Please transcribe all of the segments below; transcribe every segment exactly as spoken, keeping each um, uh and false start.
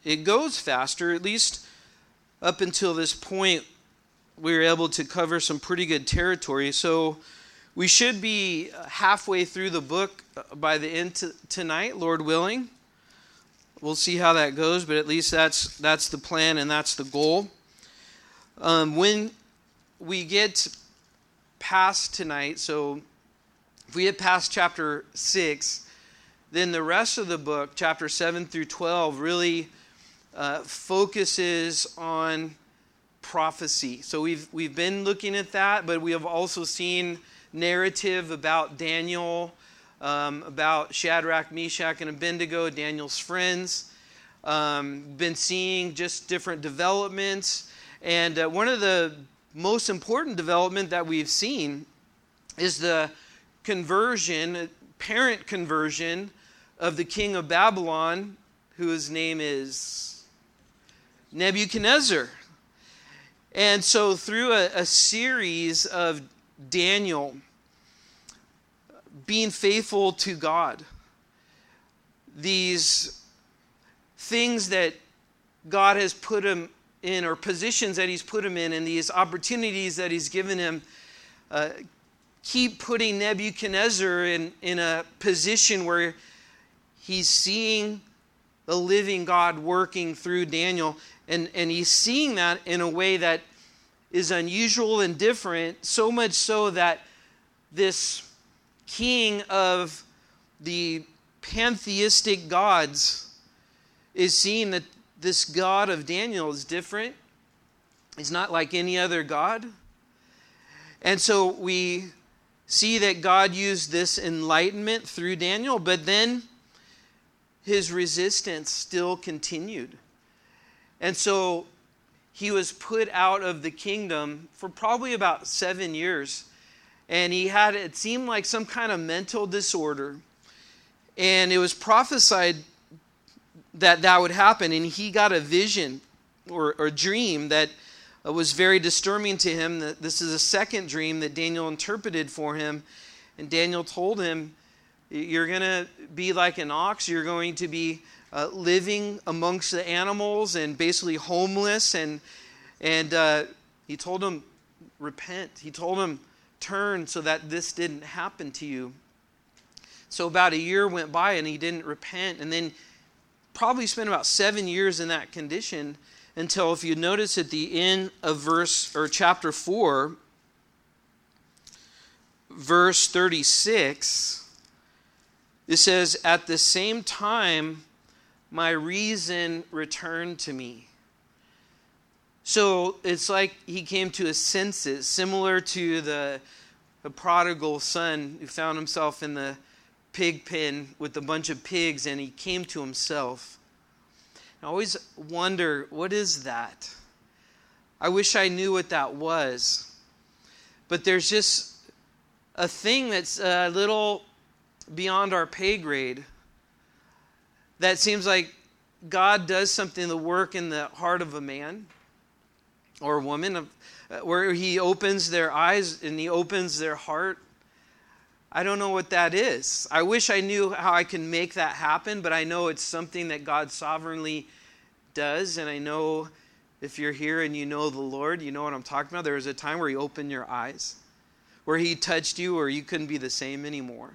it goes faster. At least up until this point, we were able to cover some pretty good territory. So we should be halfway through the book by the end t- tonight, Lord willing. We'll see how that goes, but at least that's that's the plan and that's the goal. Um, when we get past tonight, so if we get past chapter six, then the rest of the book, chapter seven through twelve, really uh, focuses on prophecy. So we've we've been looking at that, but we have also seen narrative about Daniel, um, about Shadrach, Meshach, and Abednego, Daniel's friends. Um, been seeing just different developments. And uh, one of the most important development that we've seen is the conversion, parent conversion of the king of Babylon, whose name is Nebuchadnezzar. And so through a, a series of Daniel being faithful to God, these things that God has put him in, or positions that he's put him in, and these opportunities that he's given him, uh, keep putting Nebuchadnezzar in, in a position where he's seeing the living God working through Daniel. And, and he's seeing that in a way that is unusual and different, so much so that this king of the pantheistic gods is seeing that this God of Daniel is different. He's not like any other God. And so we see that God used this enlightenment through Daniel, but then his resistance still continued. And so he was put out of the kingdom for probably about seven years. And he had, it seemed like some kind of mental disorder. And it was prophesied that that would happen. And he got a vision or, or dream that was very disturbing to him. This is a second dream that Daniel interpreted for him. And Daniel told him, you're going to be like an ox. You're going to be uh, living amongst the animals and basically homeless. And, and uh, he told him, repent. He told him, turn so that this didn't happen to you. So about a year went by and he didn't repent, and then probably spent about seven years in that condition until, if you notice at the end of verse or chapter four, verse thirty-six, it says, at the same time my reason returned to me. So it's like he came to his senses, similar to the, the prodigal son who found himself in the pig pen with a bunch of pigs, and he came to himself. I always wonder, what is that? I wish I knew what that was. But there's just a thing that's a little beyond our pay grade that seems like God does something, the work in the heart of a man or a woman, where he opens their eyes and he opens their heart. I don't know what that is. I wish I knew how I can make that happen, but I know it's something that God sovereignly does. And I know if you're here and you know the Lord, you know what I'm talking about. There was a time where he opened your eyes, where he touched you, or you couldn't be the same anymore.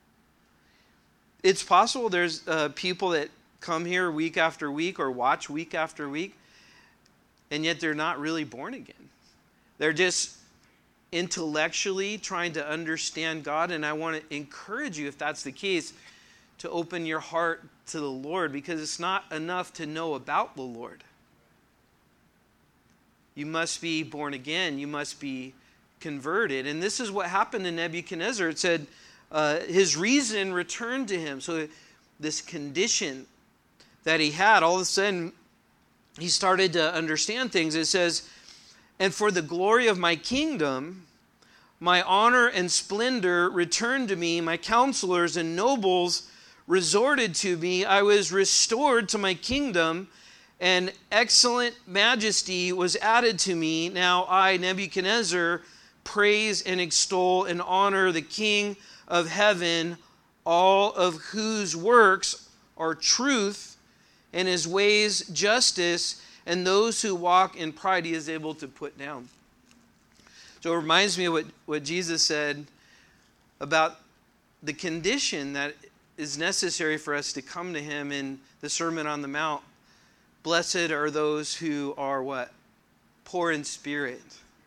It's possible there's uh, people that come here week after week or watch week after week, and yet they're not really born again. They're just intellectually trying to understand God, and I want to encourage you, if that's the case, to open your heart to the Lord, because it's not enough to know about the Lord. You must be born again. You must be converted. And this is what happened to Nebuchadnezzar. It said uh, his reason returned to him. So this condition that he had, all of a sudden, he started to understand things. It says, and for the glory of my kingdom, my honor and splendor returned to me. My counselors and nobles resorted to me. I was restored to my kingdom, and excellent majesty was added to me. Now I, Nebuchadnezzar, praise and extol and honor the King of heaven, all of whose works are truth and his ways justice, and those who walk in pride he is able to put down. So it reminds me of what, what Jesus said about the condition that is necessary for us to come to him in the Sermon on the Mount. Blessed are those who are what? Poor in spirit.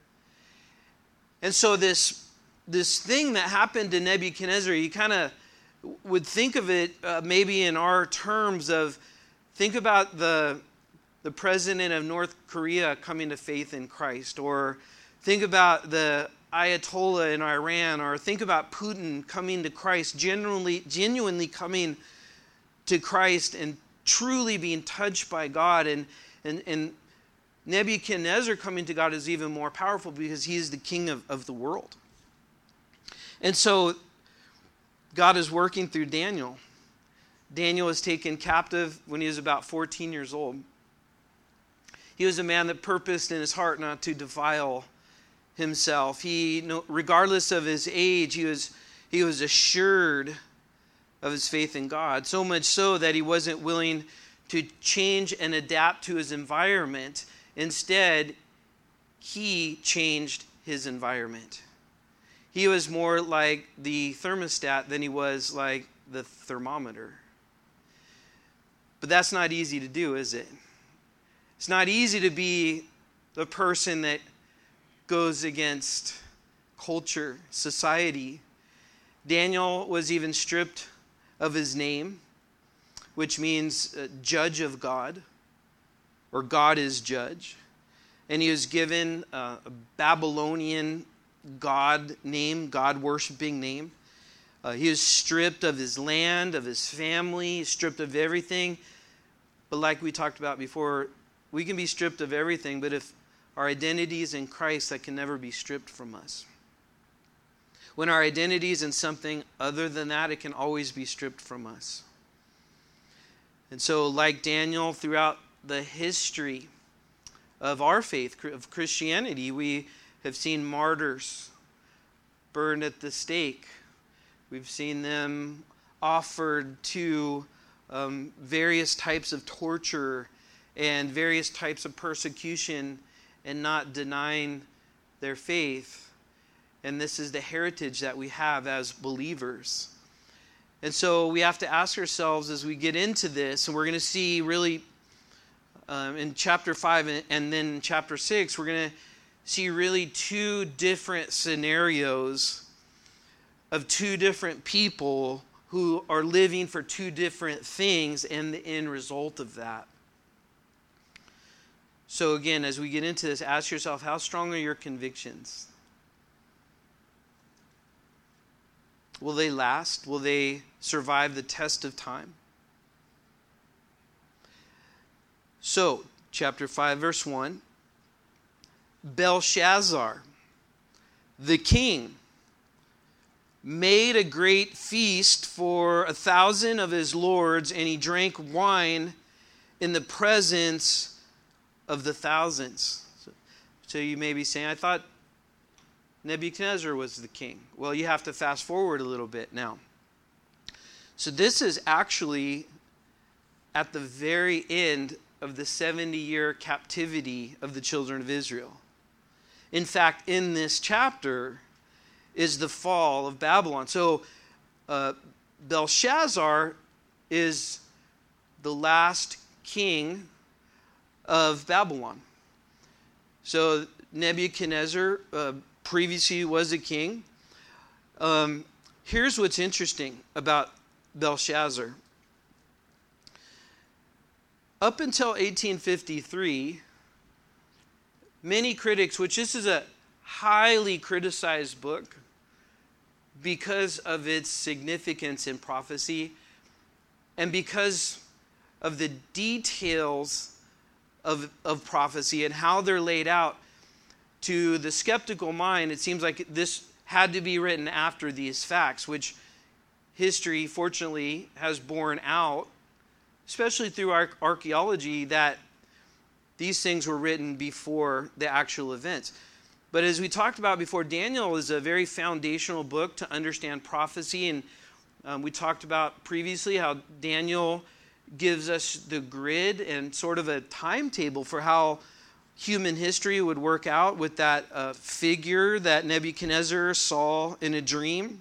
And so this, this thing that happened to Nebuchadnezzar, you kind of would think of it uh, maybe in our terms of, think about the, the president of North Korea coming to faith in Christ, or think about the Ayatollah in Iran, or think about Putin coming to Christ, genuinely, genuinely coming to Christ and truly being touched by God. And, and, and Nebuchadnezzar coming to God is even more powerful because he is the king of, of the world. And so God is working through Daniel. Daniel was taken captive when he was about fourteen years old. He was a man that purposed in his heart not to defile himself. He, regardless of his age, he was, he was assured of his faith in God, so much so that he wasn't willing to change and adapt to his environment. Instead, he changed his environment. He was more like the thermostat than he was like the thermometer. But that's not easy to do, is it? It's not easy to be the person that goes against culture, society. Daniel was even stripped of his name, which means uh, judge of God, or God is judge. And he was given uh, a Babylonian God name, God-worshiping name. Uh, he was stripped of his land, of his family, stripped of everything. But like we talked about before, we can be stripped of everything, but if our identity is in Christ, that can never be stripped from us. When our identity is in something other than that, it can always be stripped from us. And so, like Daniel, throughout the history of our faith, of Christianity, we have seen martyrs burned at the stake. We've seen them offered to um, various types of torture and various types of persecution and not denying their faith. And this is the heritage that we have as believers. And so we have to ask ourselves as we get into this, and we're going to see really um, in chapter five and, and then in chapter six, we're going to see really two different scenarios of two different people who are living for two different things and the end result of that. So again, as we get into this, ask yourself, how strong are your convictions? Will they last? Will they survive the test of time? So, chapter five, verse one. Belshazzar, the king, made a great feast for a thousand of his lords, and he drank wine in the presence of the thousands. So, so you may be saying, I thought Nebuchadnezzar was the king. Well, you have to fast forward a little bit now. So this is actually at the very end of the seventy-year captivity of the children of Israel. In fact, in this chapter is the fall of Babylon. So uh, Belshazzar is the last king of Babylon. So Nebuchadnezzar uh, previously was a king. Um, here's what's interesting about Belshazzar. Up until eighteen fifty-three, many critics, which this is a highly criticized book because of its significance in prophecy and because of the details of, of prophecy and how they're laid out. To the skeptical mind, it seems like this had to be written after these facts, which history, fortunately, has borne out, especially through our archaeology, that these things were written before the actual events. But as we talked about before, Daniel is a very foundational book to understand prophecy. And um, we talked about previously how Daniel gives us the grid and sort of a timetable for how human history would work out with that uh, figure that Nebuchadnezzar saw in a dream.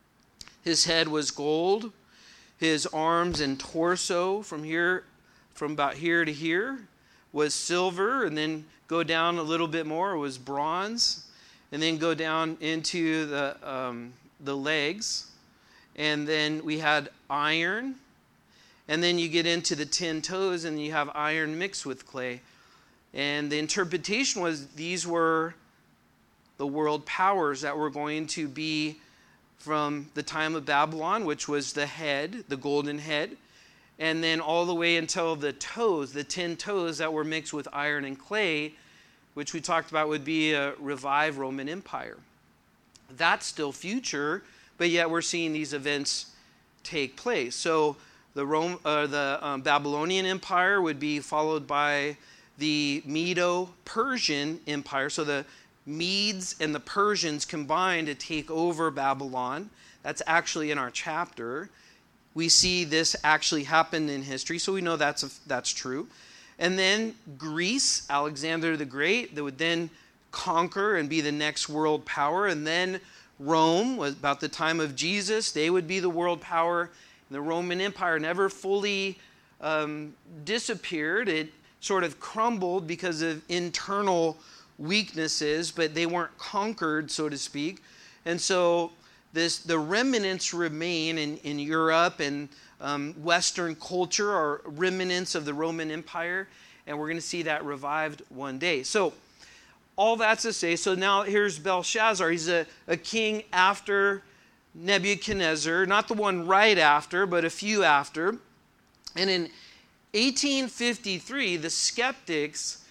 His head was gold. His arms and torso from here, from about here to here, was silver, and then go down a little bit more was bronze, and then go down into the um, the legs, and then we had iron, and then you get into the ten toes, and you have iron mixed with clay. And the interpretation was these were the world powers that were going to be from the time of Babylon, which was the head, the golden head, and then all the way until the toes, the ten toes that were mixed with iron and clay, which we talked about would be a revived Roman Empire. That's still future, but yet we're seeing these events take place. So the Rome, uh, the um, Babylonian Empire would be followed by the Medo-Persian Empire. So the Medes and the Persians combined to take over Babylon. That's actually in our chapter. We see this actually happen in history, so we know that's a, that's true. And then Greece, Alexander the Great, that would then conquer and be the next world power. And then Rome, was about the time of Jesus, they would be the world power. The Roman Empire never fully um, disappeared. It sort of crumbled because of internal weaknesses, but they weren't conquered, so to speak. And so this the remnants remain in, in Europe, and um, Western culture are remnants of the Roman Empire, and we're going to see that revived one day. So all that's to say, so now here's Belshazzar. He's a, a king after Nebuchadnezzar, not the one right after, but a few after. And in eighteen fifty-three, the skeptics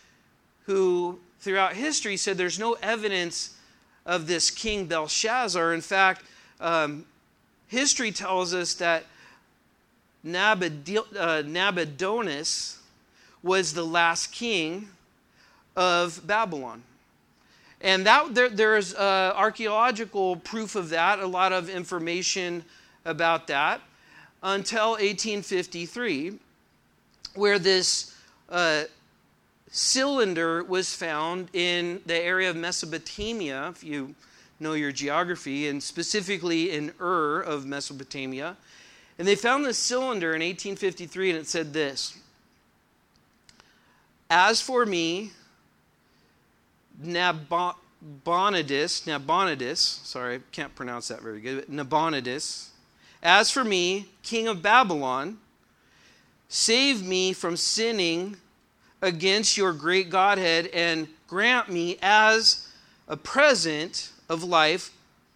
who throughout history said there's no evidence of this King Belshazzar. In fact, um, history tells us that Nabod- uh, Nabonidus was the last king of Babylon. And that there, there's uh, archaeological proof of that, a lot of information about that, until eighteen fifty-three, where this uh, cylinder was found in the area of Mesopotamia, if you know your geography, and specifically in Ur of Mesopotamia. And they found this cylinder in eighteen fifty-three, and it said this: "As for me, Nabonidus, Nabonidus, sorry, I can't pronounce that very good, but Nabonidus, as for me, king of Babylon, save me from sinning against your great Godhead, and grant me as a present of life,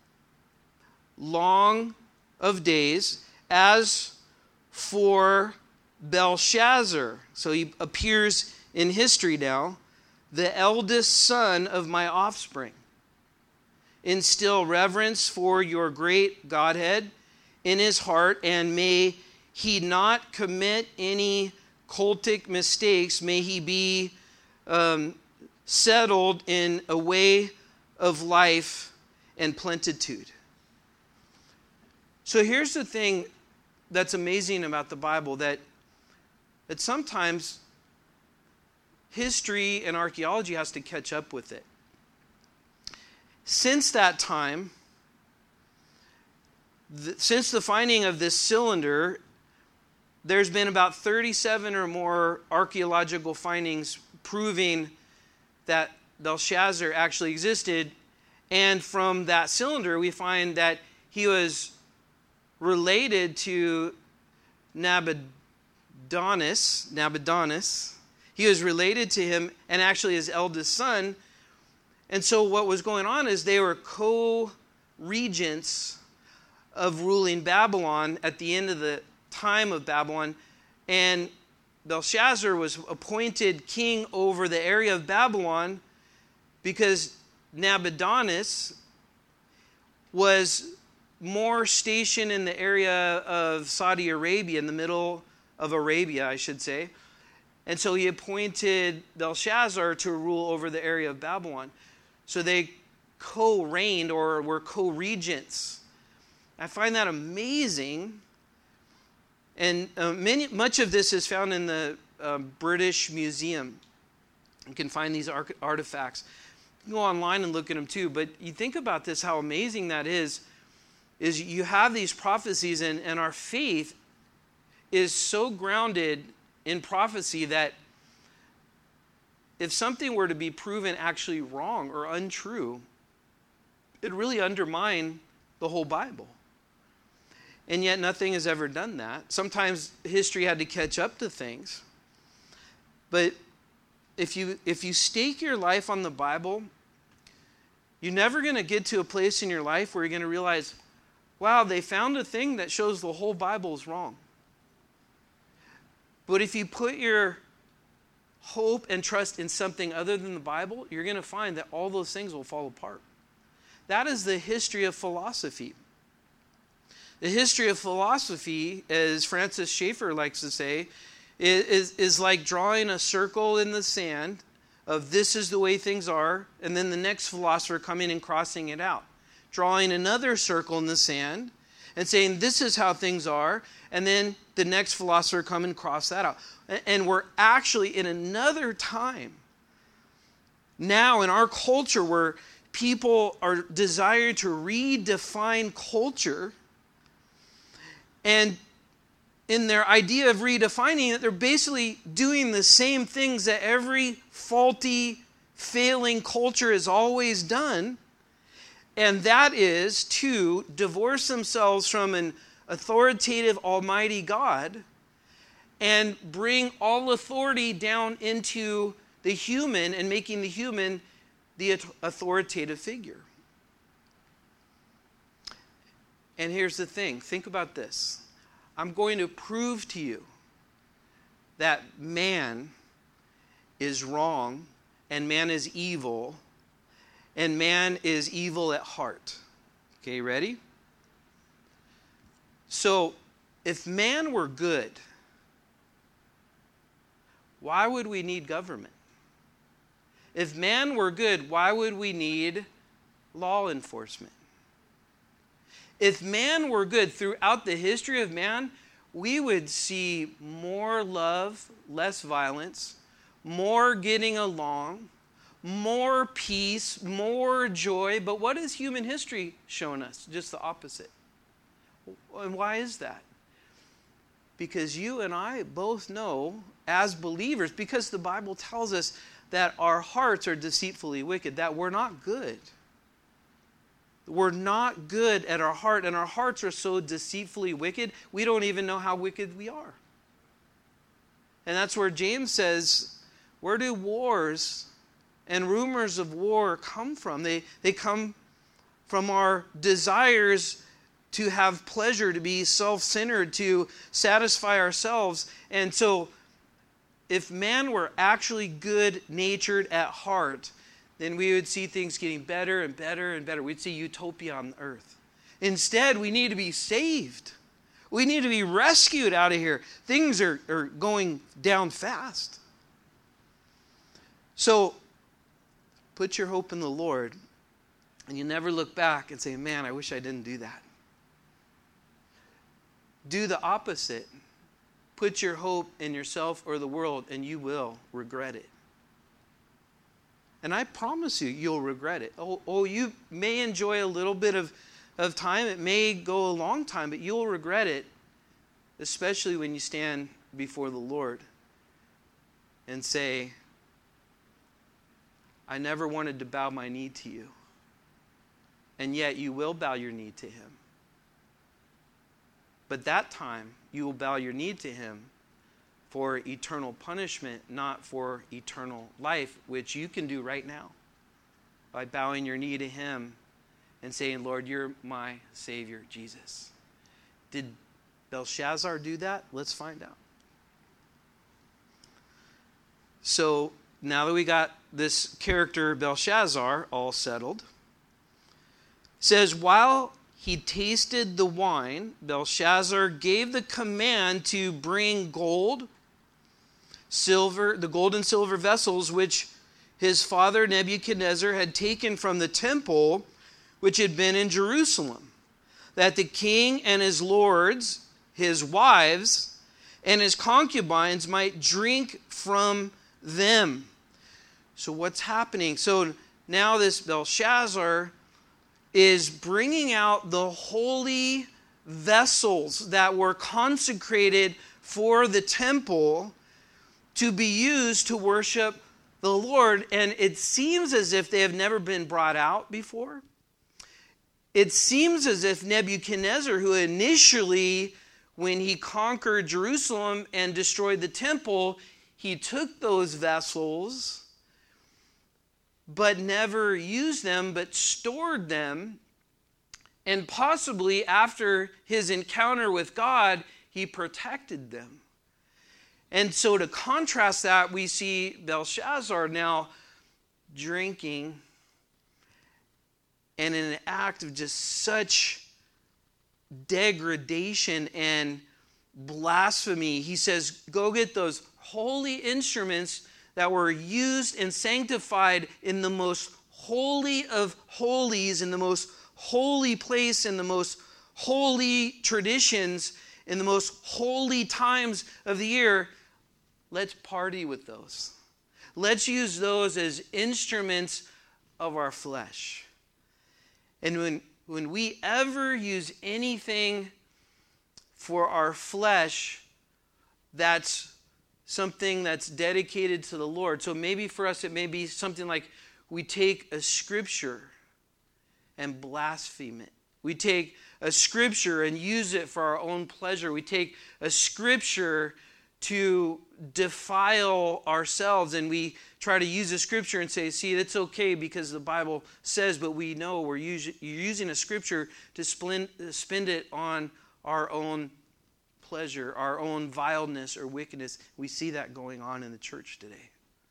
long of days, as for Belshazzar." So he appears in history now, "the eldest son of my offspring. Instill reverence for your great Godhead in his heart, and may he not commit any cultic mistakes. May he be um, settled in a way of life and plenitude." So here's the thing that's amazing about the Bible, that, that sometimes history and archaeology has to catch up with it. Since that time, th- since the finding of this cylinder, there's been about thirty-seven or more archaeological findings proving that Belshazzar actually existed. And from that cylinder, we find that he was related to Nabonidus. Nabonidus. He was related to him, and actually his eldest son. And so what was going on is they were co-regents of ruling Babylon at the end of the time of Babylon. And Belshazzar was appointed king over the area of Babylon because Nabonidus was more stationed in the area of Saudi Arabia, in the middle of Arabia, I should say. And so he appointed Belshazzar to rule over the area of Babylon. So they co-reigned, or were co-regents. I find that amazing And uh, many, much of this is found in the uh, British Museum. You can find these ar- artifacts. You can go online and look at them too. But you think about this, how amazing that is, is you have these prophecies, and, and our faith is so grounded in prophecy that if something were to be proven actually wrong or untrue, it really undermine the whole Bible. And yet nothing has ever done that. Sometimes history had to catch up to things. But if you if you stake your life on the Bible, you're never going to get to a place in your life where you're going to realize, wow, they found a thing that shows the whole Bible is wrong. But if you put your hope and trust in something other than the Bible, you're going to find that all those things will fall apart. That is the history of philosophy. The history of philosophy, as Francis Schaeffer likes to say, is, is like drawing a circle in the sand of this is the way things are, and then the next philosopher coming and crossing it out. Drawing another circle in the sand and saying this is how things are, and then the next philosopher come and cross that out. And we're actually in another time now in our culture where people are desiring to redefine culture, and in their idea of redefining it, they're basically doing the same things that every faulty, failing culture has always done. And that is to divorce themselves from an authoritative, almighty God and bring all authority down into the human and making the human the authoritative figure. And here's the thing. Think about this. I'm going to prove to you that man is wrong and man is evil and man is evil at heart. Okay, ready? So, if man were good, why would we need government? If man were good, why would we need law enforcement? If man were good throughout the history of man, we would see more love, less violence, more getting along, more peace, more joy. But what has human history shown us? Just the opposite. And why is that? Because you and I both know as believers, because the Bible tells us that our hearts are deceitfully wicked, that we're not good. We're not good at our heart, and our hearts are so deceitfully wicked, we don't even know how wicked we are. And that's where James says, where do wars and rumors of war come from? They, they come from our desires to have pleasure, to be self-centered, to satisfy ourselves. And so, if man were actually good-natured at heart, then we would see things getting better and better and better. We'd see utopia on earth. Instead, we need to be saved. We need to be rescued out of here. Things are, are going down fast. So, put your hope in the Lord, and you never look back and say, man, I wish I didn't do that. Do the opposite. Put your hope in yourself or the world, and you will regret it. And I promise you, you'll regret it. Oh, oh, you may enjoy a little bit of, of time. It may go a long time, but you'll regret it, especially when you stand before the Lord and say, I never wanted to bow my knee to you. And yet you will bow your knee to him. But that time, you will bow your knee to him for eternal punishment, not for eternal life, which you can do right now by bowing your knee to him and saying, Lord, you're my Savior, Jesus. Did Belshazzar do that? Let's find out. So now that we got this character Belshazzar all settled, it says, while he tasted the wine, Belshazzar gave the command to bring gold, silver, the gold and silver vessels which his father Nebuchadnezzar had taken from the temple which had been in Jerusalem, that the king and his lords, his wives and his concubines might drink from them. So what's happening? So now this Belshazzar is bringing out the holy vessels that were consecrated for the temple to be used to worship the Lord. And it seems as if they have never been brought out before. It seems as if Nebuchadnezzar, who initially, when he conquered Jerusalem and destroyed the temple, he took those vessels, but never used them, but stored them. And possibly after his encounter with God, he protected them. And so to contrast that, we see Belshazzar now drinking, and in an act of just such degradation and blasphemy, he says, go get those holy instruments that were used and sanctified in the most holy of holies, in the most holy place, in the most holy traditions, in the most holy times of the year. Let's party with those. Let's use those as instruments of our flesh. And when, when we ever use anything for our flesh, that's something that's dedicated to the Lord. So maybe for us, it may be something like we take a scripture and blaspheme it. We take a scripture and use it for our own pleasure. We take a scripture to defile ourselves, and we try to use a scripture and say, see, that's okay because the Bible says, but we know we're using, you're using a scripture to spend, spend it on our own pleasure, our own vileness or wickedness. We see that going on in the church today.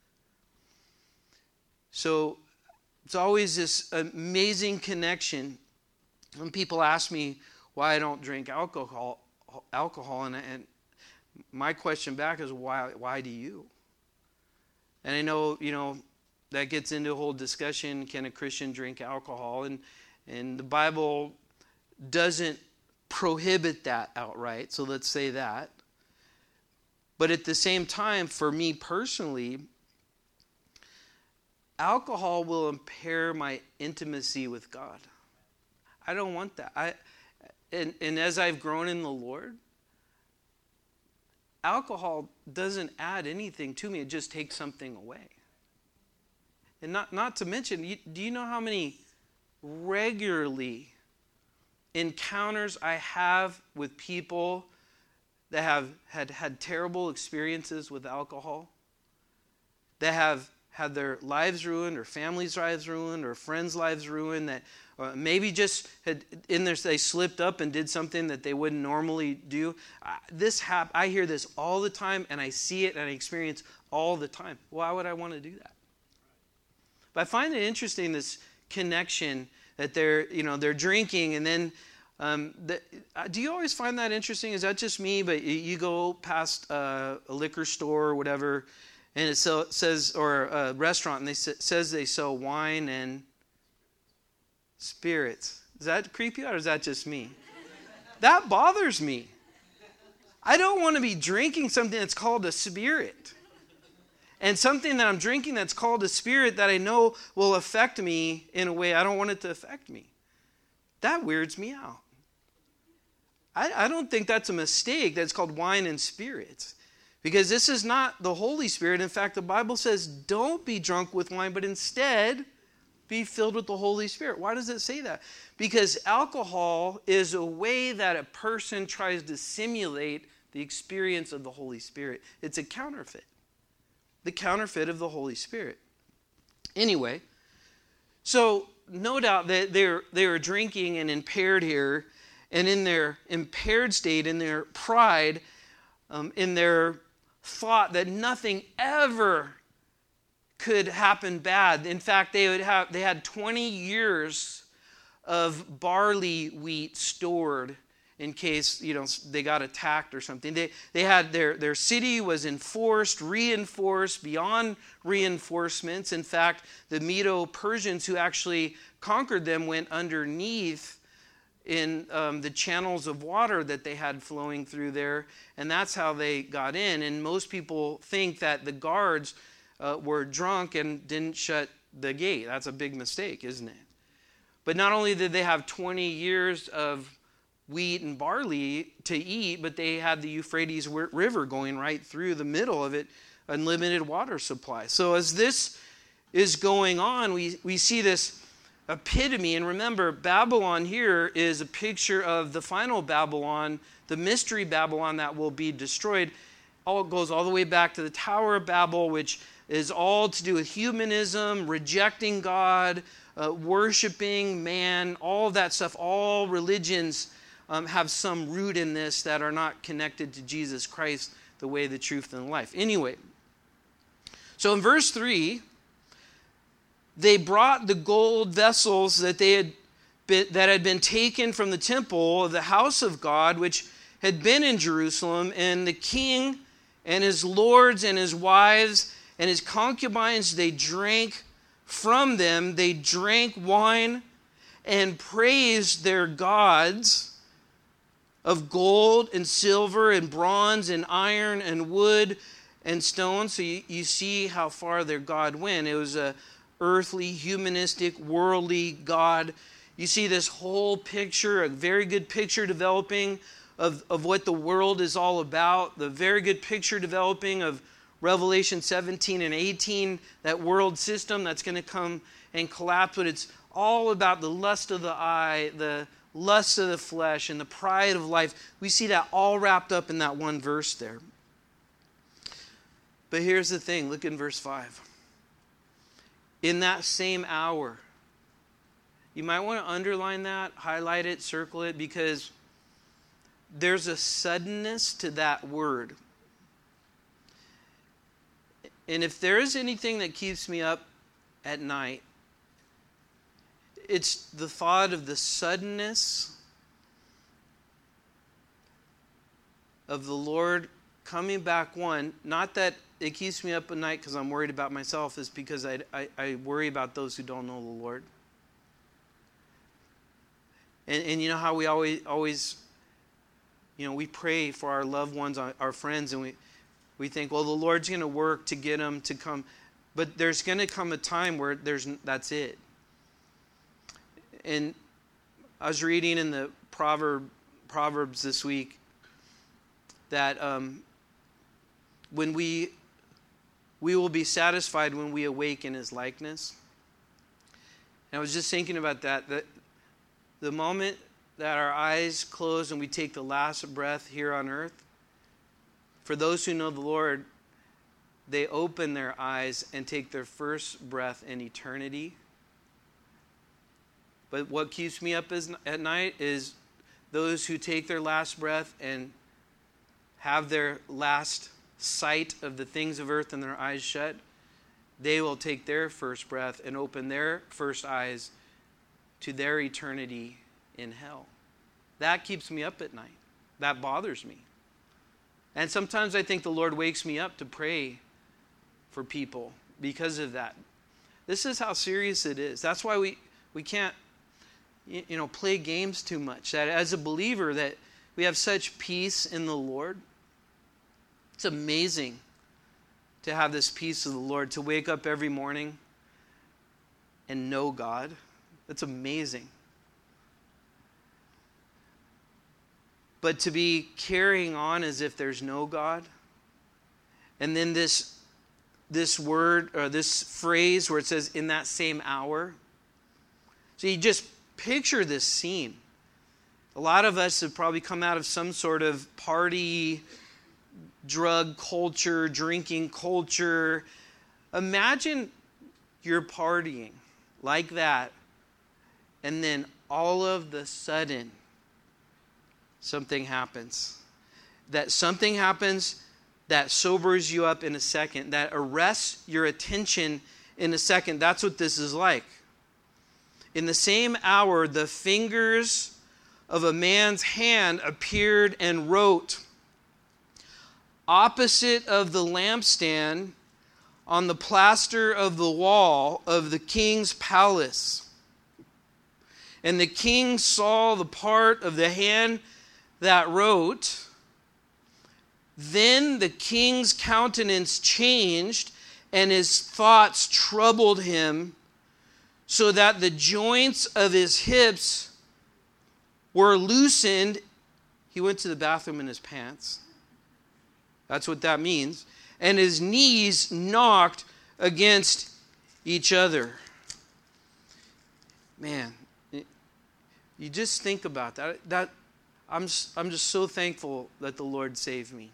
So it's always this amazing connection. When people ask me why I don't drink alcohol, alcohol, and, and my question back is, why, why do you? And I know, you know, that gets into a whole discussion, can a Christian drink alcohol? And, and the Bible doesn't prohibit that outright, so let's say that. But at the same time, for me personally, alcohol will impair my intimacy with God. I don't want that. I, and, and as I've grown in the Lord, alcohol doesn't add anything to me. It just takes something away. And not, not to mention, you, do you know how many regularly encounters I have with people that have had, had terrible experiences with alcohol? That have had their lives ruined, or families' lives ruined, or friends' lives ruined, that or maybe just had in there they slipped up and did something that they wouldn't normally do. Uh, this hap- I hear this all the time, and I see it and I experience all the time. Why would I want to do that? But I find it interesting, this connection that they're, you know, they're drinking, and then um, the, uh, do you always find that interesting? Is that just me? But you, you go past uh, a liquor store or whatever, and it so, says, or a restaurant, and they sa- says they sell wine and spirits. Does that creep you out, or is that just me? That bothers me. I don't want to be drinking something that's called a spirit. And something that I'm drinking that's called a spirit that I know will affect me in a way I don't want it to affect me. That weirds me out. I, I don't think that's a mistake that's called wine and spirits. Because this is not the Holy Spirit. In fact, the Bible says don't be drunk with wine, but instead be filled with the Holy Spirit. Why does it say that? Because alcohol is a way that a person tries to simulate the experience of the Holy Spirit. It's a counterfeit. The counterfeit of the Holy Spirit. Anyway, so no doubt that they're, they're drinking and impaired here, and in their impaired state, in their pride, um, in their thought that nothing ever could happen bad. In fact, they would have they had twenty years of barley wheat stored in case, you know, they got attacked or something. They they had their their city was enforced, reinforced beyond reinforcements. In fact, the Medo-Persians who actually conquered them went underneath in um, the channels of water that they had flowing through there, and that's how they got in. And most people think that the guards uh, were drunk and didn't shut the gate. That's a big mistake, isn't it? But not only did they have twenty years of wheat and barley to eat, but they had the Euphrates River going right through the middle of it, unlimited water supply. So as this is going on, we, we see this epitome. And remember, Babylon here is a picture of the final Babylon, the mystery Babylon that will be destroyed. All, it goes all the way back to the Tower of Babel, which is all to do with humanism, rejecting God, uh, worshiping man, all of that stuff. All religions um, have some root in this that are not connected to Jesus Christ, the way, the truth, and the life. Anyway, so in verse three, they brought the gold vessels that they had been, that had been taken from the temple of the house of God, which had been in Jerusalem, and the king and his lords and his wives and his concubines, they drank from them. They drank wine and praised their gods of gold and silver and bronze and iron and wood and stone. So you, you see how far their God went. It was a earthly, humanistic, worldly God. You see this whole picture, a very good picture developing of, of what the world is all about. The very good picture developing of Revelation seventeen and eighteen, that world system that's going to come and collapse. But it's all about the lust of the eye, the lust of the flesh, and the pride of life. We see that all wrapped up in that one verse there. But here's the thing. Look in verse five. In that same hour. You might want to underline that, highlight it, circle it, because there's a suddenness to that word. And if there is anything that keeps me up at night, it's the thought of the suddenness of the Lord coming back. One, not that it keeps me up at night because I'm worried about myself, is because I, I, I worry about those who don't know the Lord. And, and you know how we always, always, you know, we pray for our loved ones, our friends, and we, we think, well, the Lord's going to work to get them to come. But there's going to come a time where there's that's it. And I was reading in the proverb, Proverbs this week that um, when we we will be satisfied when we awake in His likeness. And I was just thinking about that, that the moment that our eyes close and we take the last breath here on earth, for those who know the Lord, they open their eyes and take their first breath in eternity. But what keeps me up is, at night is those who take their last breath and have their last sight of the things of earth and their eyes shut. They will take their first breath and open their first eyes to their eternity in hell. That keeps me up at night. That bothers me. And sometimes I think the Lord wakes me up to pray for people because of that. This is how serious it is. That's why we, we can't you know, play games too much. That as a believer, that we have such peace in the Lord. It's amazing to have this peace of the Lord, to wake up every morning and know God. That's amazing. But to be carrying on as if there's no God, and then this this word or this phrase where it says in that same hour. So you just picture this scene. A lot of us have probably come out of some sort of party, drug culture, drinking culture. Imagine you're partying like that, and then all of the sudden, something happens. That something happens that sobers you up in a second, that arrests your attention in a second. That's what this is like. In the same hour, the fingers of a man's hand appeared and wrote, opposite of the lampstand on the plaster of the wall of the king's palace. And the king saw the part of the hand that wrote. Then the king's countenance changed, and his thoughts troubled him, so that the joints of his hips were loosened. He went to the bathroom in his pants. That's what that means. And his knees knocked against each other. Man, you just think about that. That I'm just, I'm just so thankful that the Lord saved me.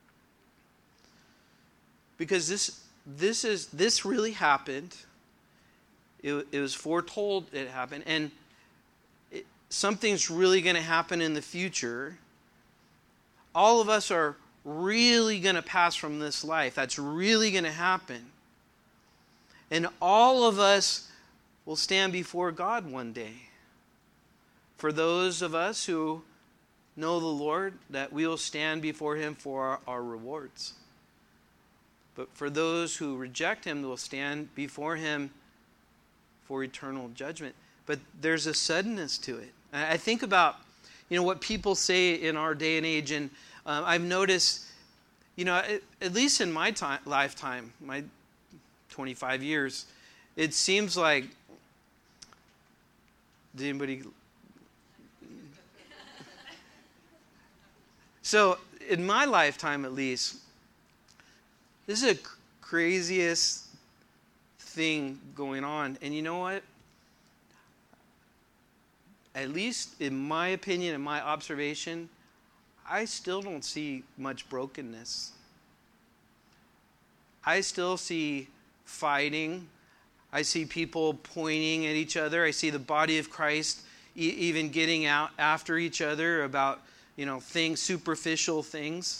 Because this this is this really happened. It, it was foretold it happened, and it, something's really going to happen in the future. All of us are really going to pass from this life. That's really going to happen. And all of us will stand before God one day. For those of us who know the Lord, that we will stand before Him for our, our rewards. But for those who reject Him, they will stand before Him for eternal judgment. But there's a suddenness to it. I think about, you know, what people say in our day and age, and uh, I've noticed, you know, at, at least in my time, lifetime, my twenty-five years, it seems like, did anybody... So, in my lifetime at least, this is the craziest thing going on. And you know what? At least in my opinion and my observation, I still don't see much brokenness. I still see fighting. I see people pointing at each other. I see the body of Christ e- even getting out after each other about, you know, things, superficial things.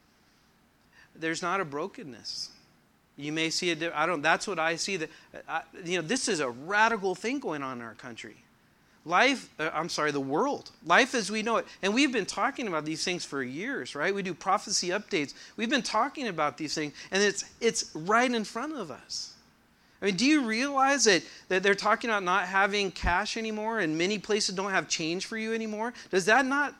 There's not a brokenness. You may see it. I don't. That's what I see. That I, you know, this is a radical thing going on in our country. Life. Uh, I'm sorry, the world. Life as we know it. And we've been talking about these things for years, right? We do prophecy updates. We've been talking about these things, and it's it's right in front of us. I mean, do you realize that that they're talking about not having cash anymore, and many places don't have change for you anymore? Does that not?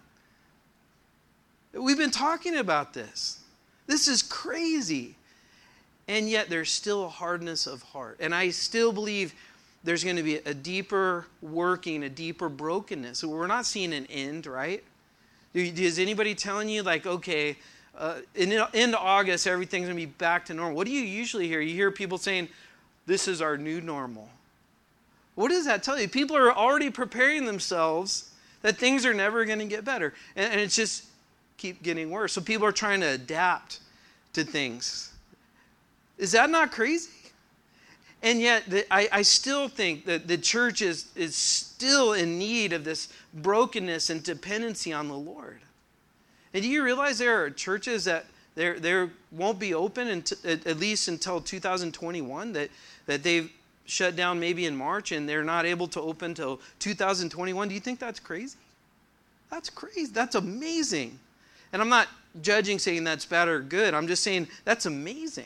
We've been talking about this. This is crazy. And yet there's still a hardness of heart. And I still believe there's going to be a deeper working, a deeper brokenness. So we're not seeing an end, right? Is anybody telling you, like, okay, uh, in into August, everything's going to be back to normal? What do you usually hear? You hear people saying, this is our new normal. What does that tell you? People are already preparing themselves that things are never going to get better. And, and it's just keep getting worse. So people are trying to adapt to things. Is that not crazy? And yet, the, I, I still think that the church is, is still in need of this brokenness and dependency on the Lord. And do you realize there are churches that there there won't be open until, at, at least until two thousand twenty-one, that, that they've shut down maybe in March, and they're not able to open until two thousand twenty-one? Do you think that's crazy? That's crazy. That's amazing. And I'm not judging saying that's bad or good. I'm just saying that's amazing.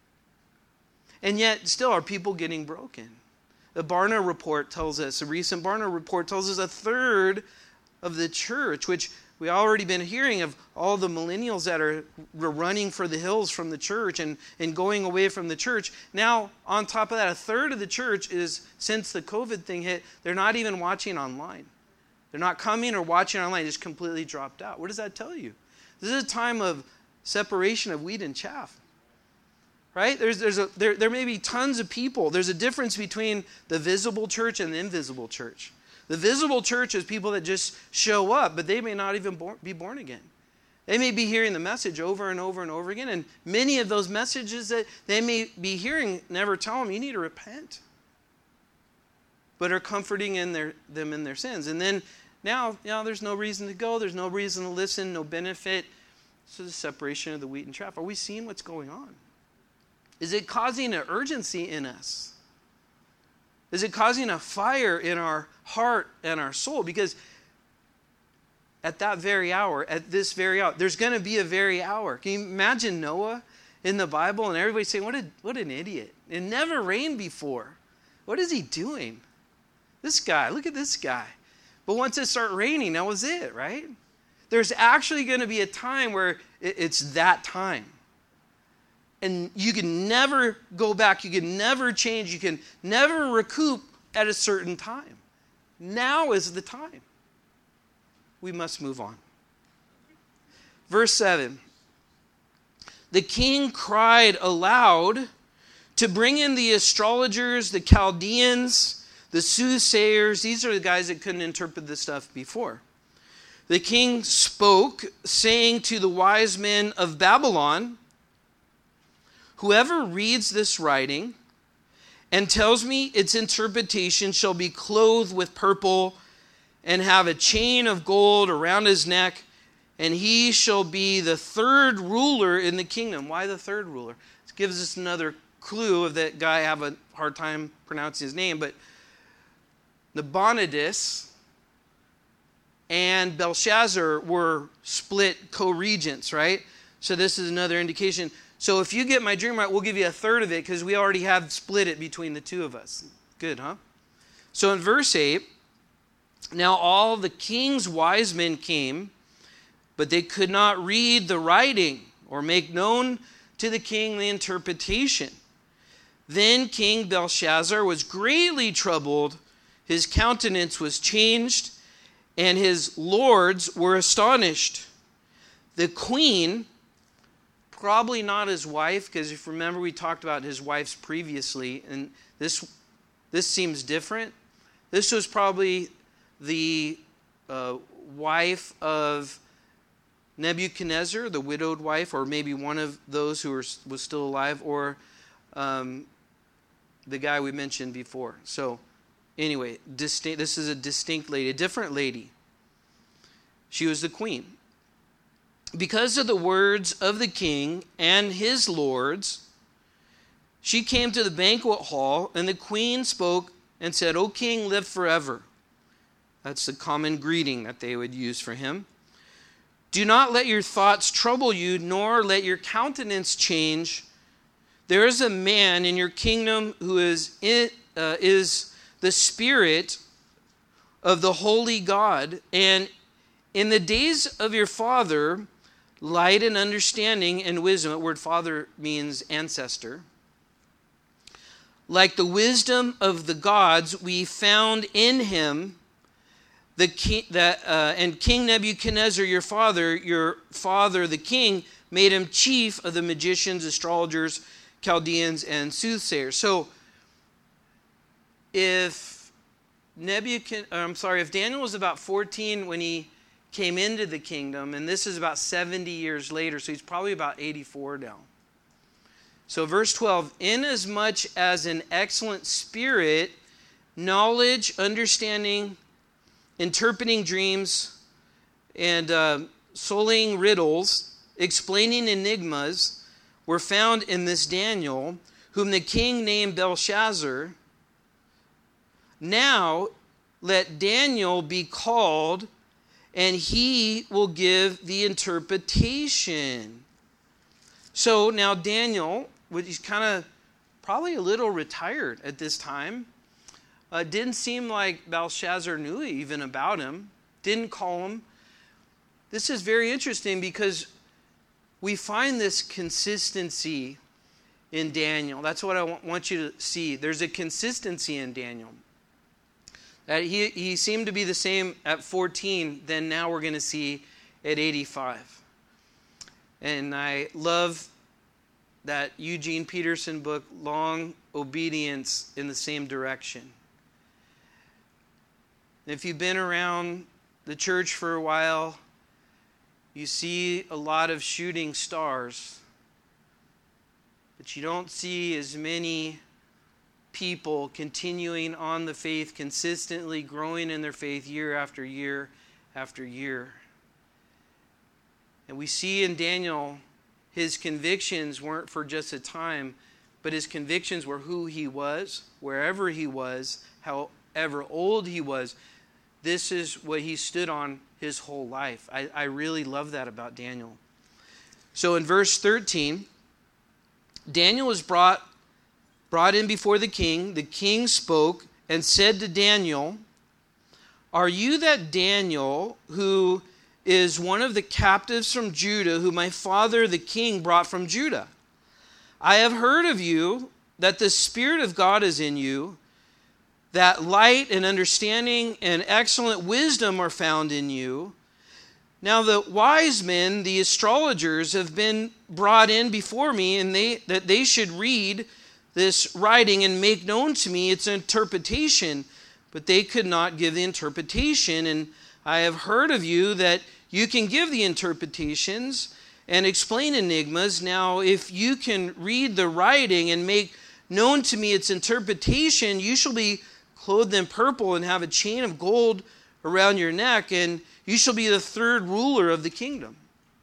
And yet, still, are people getting broken? The Barna report tells us, a recent Barna report tells us a third of the church, which we already been hearing of all the millennials that are running for the hills from the church and, and going away from the church. Now, on top of that, a third of the church is, since the COVID thing hit, they're not even watching online. They're not coming or watching online, just completely dropped out. What does that tell you? This is a time of separation of wheat and chaff. Right? There's, there's a, there, there may be tons of people. There's a difference between the visible church and the invisible church. The visible church is people that just show up, but they may not even born, be born again. They may be hearing the message over and over and over again, and many of those messages that they may be hearing never tell them, you need to repent. But are comforting in their, them in their sins. And then now, you know, there's no reason to go. There's no reason to listen, no benefit. So the separation of the wheat and chaff. Are we seeing what's going on? Is it causing an urgency in us? Is it causing a fire in our heart and our soul? Because at that very hour, at this very hour, there's going to be a very hour. Can you imagine Noah in the Bible and everybody saying, what, a, what an idiot. It never rained before. What is he doing? This guy, look at this guy. But once it started raining, that was it, right? There's actually going to be a time where it's that time. And you can never go back. You can never change. You can never recoup at a certain time. Now is the time. We must move on. Verse seven. The king cried aloud to bring in the astrologers, the Chaldeans, the soothsayers. These are the guys that couldn't interpret this stuff before. The king spoke, saying to the wise men of Babylon, whoever reads this writing and tells me its interpretation shall be clothed with purple and have a chain of gold around his neck, and he shall be the third ruler in the kingdom. Why the third ruler? This gives us another clue of that guy. I have a hard time pronouncing his name, but Nabonidus and Belshazzar were split co-regents, right? So this is another indication. So if you get my dream right, we'll give you a third of it because we already have split it between the two of us. Good, huh? So in verse eight, now all the king's wise men came, but they could not read the writing or make known to the king the interpretation. Then King Belshazzar was greatly troubled, his countenance was changed, and his lords were astonished. The queen, probably not his wife, because if you remember we talked about his wives previously, and this, this seems different. This was probably the uh, wife of Nebuchadnezzar, the widowed wife, or maybe one of those who were, was still alive, or um, the guy we mentioned before. So anyway, distinct, this is a distinct lady, a different lady. She was the queen. Because of the words of the king and his lords, she came to the banquet hall, and the queen spoke and said, O king, live forever. That's the common greeting that they would use for him. Do not let your thoughts trouble you, nor let your countenance change. There is a man in your kingdom who is, in, uh, is the spirit of the holy God. And in the days of your father, light and understanding and wisdom. The word father means ancestor. Like the wisdom of the gods, we found in him. The king, that, uh, and King Nebuchadnezzar, your father, your father, the king, made him chief of the magicians, astrologers, Chaldeans, and soothsayers. So, if Nebuchadnezzar, I'm sorry, if Daniel was about fourteen when he came into the kingdom, and this is about seventy years later, so he's probably about eighty-four now. So, verse twelve, inasmuch as an excellent spirit, knowledge, understanding, interpreting dreams, and uh, solving riddles, explaining enigmas, were found in this Daniel, whom the king named Belshazzar. Now let Daniel be called, and he will give the interpretation. So now Daniel, he's kind of probably a little retired at this time. Uh, didn't seem like Belshazzar knew even about him. Didn't call him. This is very interesting because we find this consistency in Daniel. That's what I want you to see. There's a consistency in Daniel. That he, he seemed to be the same at fourteen than now we're going to see at eighty-five. And I love that Eugene Peterson book, Long Obedience in the Same Direction. If you've been around the church for a while, you see a lot of shooting stars, but you don't see as many people continuing on the faith, consistently growing in their faith year after year after year. And we see in Daniel, his convictions weren't for just a time, but his convictions were who he was, wherever he was, however old he was. This is what he stood on his whole life. I, I really love that about Daniel. So in verse thirteen, Daniel was brought, brought in before the king. The king spoke and said to Daniel, Are you that Daniel, who is one of the captives from Judah, who my father the king brought from Judah? I have heard of you, that the Spirit of God is in you, that light and understanding and excellent wisdom are found in you. Now the wise men, the astrologers, have been brought in before me, and they that they should read this writing and make known to me its interpretation. But they could not give the interpretation. And I have heard of you that you can give the interpretations and explain enigmas. Now, if you can read the writing and make known to me its interpretation, you shall be clothed in purple and have a chain of gold around your neck, and you shall be the third ruler of the kingdom.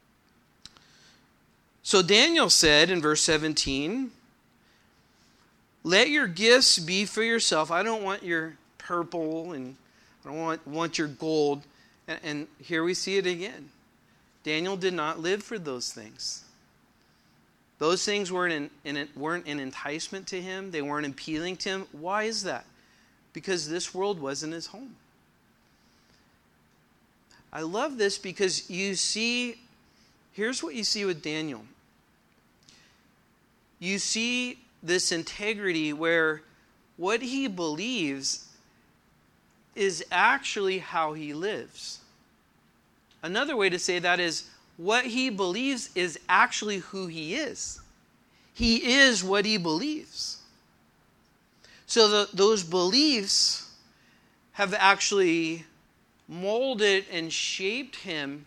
So Daniel said in verse seventeen, let your gifts be for yourself. I don't want your purple, and I don't want, want your gold. And, and here we see it again. Daniel did not live for those things. Those things weren't an, an, weren't an enticement to him. They weren't appealing to him. Why is that? Because this world wasn't his home. I love this because you see, here's what you see with Daniel. You see this integrity where what he believes is actually how he lives. Another way to say that is what he believes is actually who he is. He is what he believes. So the, those beliefs have actually molded and shaped him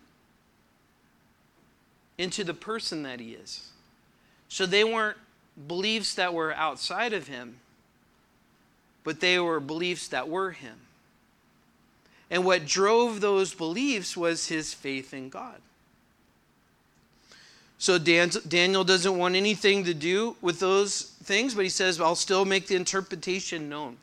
into the person that he is. So they weren't beliefs that were outside of him, but they were beliefs that were him. And what drove those beliefs was his faith in God. So Dan, Daniel doesn't want anything to do with those things, but he says, I'll still make the interpretation known.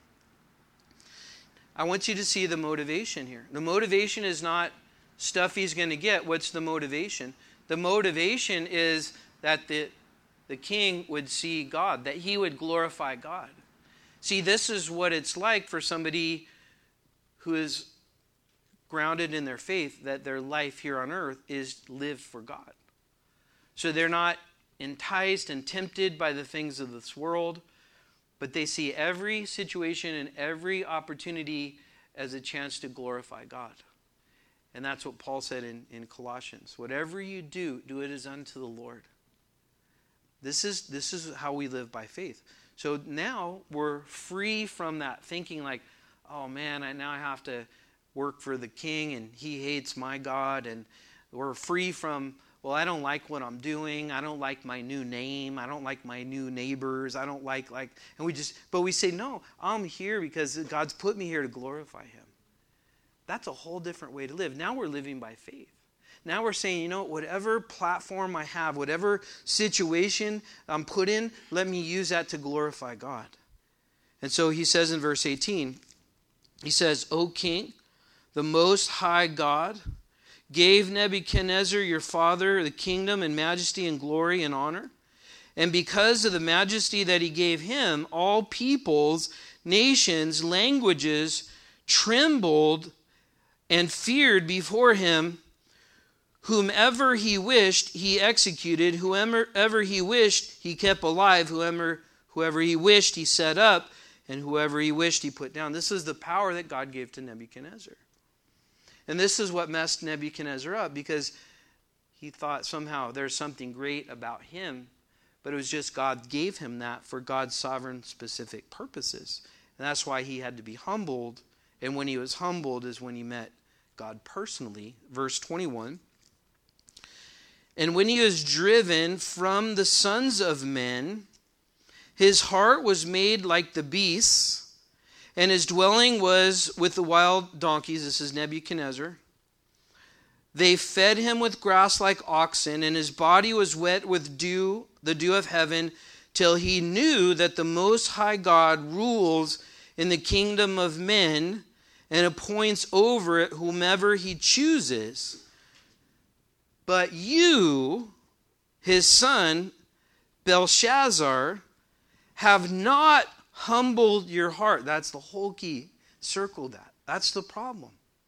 I want you to see the motivation here. The motivation is not stuff he's going to get. What's the motivation? The motivation is that the, the king would see God, that he would glorify God. See, this is what it's like for somebody who is grounded in their faith, that their life here on earth is lived for God. So they're not enticed and tempted by the things of this world, but they see every situation and every opportunity as a chance to glorify God. And that's what Paul said in, in Colossians. Whatever you do, do it as unto the Lord. This is, this is how we live by faith. So now we're free from that thinking like, oh man, I now I have to work for the king and he hates my God. And we're free from, well, I don't like what I'm doing. I don't like my new name. I don't like my new neighbors. I don't like, like, and we just, but we say, no, I'm here because God's put me here to glorify him. That's a whole different way to live. Now we're living by faith. Now we're saying, you know, whatever platform I have, whatever situation I'm put in, let me use that to glorify God. And so he says in verse eighteen, he says, O king, the most high God gave Nebuchadnezzar your father the kingdom and majesty and glory and honor. And because of the majesty that he gave him, all peoples, nations, languages trembled and feared before him. Whomever he wished, he executed. Whoever he wished, he kept alive. Whoever, whoever he wished, he set up. And whoever he wished, he put down. This is the power that God gave to Nebuchadnezzar. And this is what messed Nebuchadnezzar up, because he thought somehow there's something great about him, but it was just God gave him that for God's sovereign specific purposes. And that's why he had to be humbled. And when he was humbled is when he met God personally. Verse twenty-one. And when he was driven from the sons of men, his heart was made like the beasts, and his dwelling was with the wild donkeys. This is Nebuchadnezzar. They fed him with grass like oxen, and his body was wet with dew, the dew of heaven, till he knew that the Most High God rules in the kingdom of men and appoints over it whomever he chooses. But you, his son, Belshazzar, have not humbled your heart. That's the whole key. Circle that. That's the problem.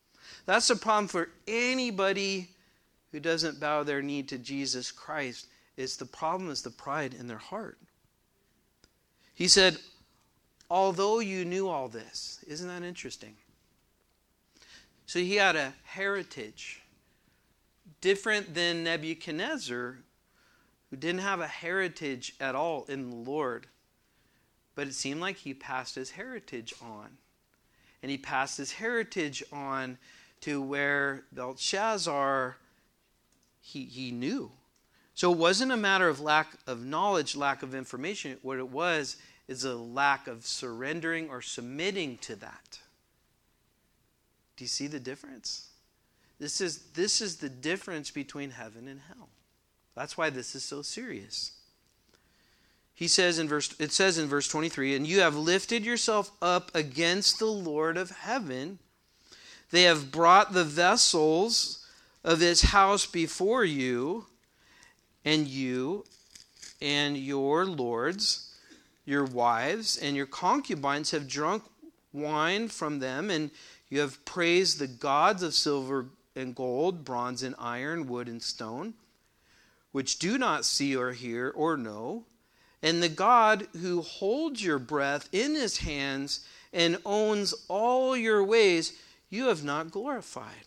That's the problem for anybody who doesn't bow their knee to Jesus Christ. Is the problem is the pride in their heart. He said, although you knew all this. Isn't that interesting? So he had a heritage different than Nebuchadnezzar, who didn't have a heritage at all in the Lord. But it seemed like he passed his heritage on. And he passed his heritage on to where Belshazzar, he, he knew. So it wasn't a matter of lack of knowledge, lack of information. What it was is a lack of surrendering or submitting to that. Do you see the difference? This is, this is the difference between heaven and hell. That's why this is so serious. He says in verse, it says in verse twenty-three, and you have lifted yourself up against the Lord of heaven. They have brought the vessels of his house before you, and you and your lords, your wives, and your concubines have drunk wine from them, and you have praised the gods of silver and gold, bronze and iron, wood and stone, which do not see or hear or know. And the God who holds your breath in his hands and owns all your ways, you have not glorified.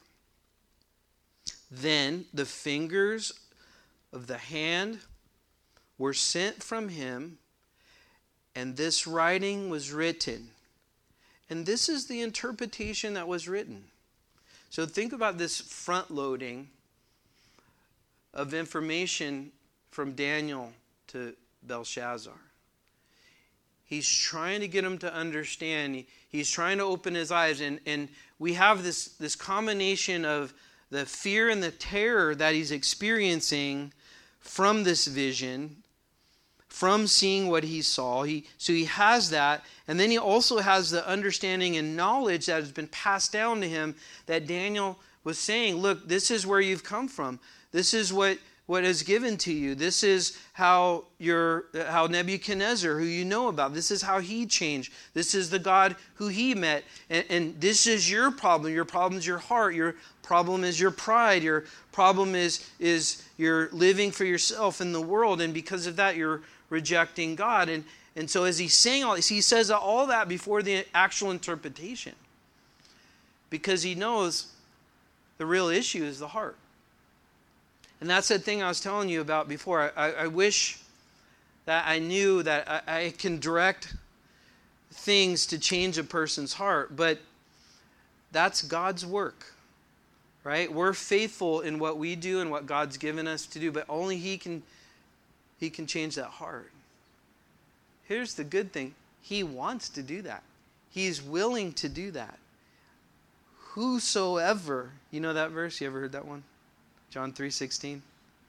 Then the fingers of the hand were sent from him, and this writing was written. And this is the interpretation that was written. So think about this front loading of information from Daniel to Belshazzar. He's trying to get him to understand. He's trying to open his eyes. And, and we have this, this combination of the fear and the terror that he's experiencing from this vision, from seeing what he saw. He, so he has that. And then he also has the understanding and knowledge that has been passed down to him that Daniel was saying, look, this is where you've come from. This is what What is given to you. This is how your how Nebuchadnezzar, who you know about, this is how he changed. This is the God who he met. And, and this is your problem. Your problem is your heart. Your problem is your pride. Your problem is, is you're living for yourself in the world. And because of that, you're rejecting God. And, and so as he's saying all this, he says all that before the actual interpretation. Because he knows the real issue is the heart. And that's the thing I was telling you about before. I, I wish that I knew that I, I can direct things to change a person's heart, but that's God's work, right? We're faithful in what we do and what God's given us to do, but only He can, He can change that heart. Here's the good thing. He wants to do that. He's willing to do that. Whosoever, you know that verse? You ever heard that one? John three sixteen.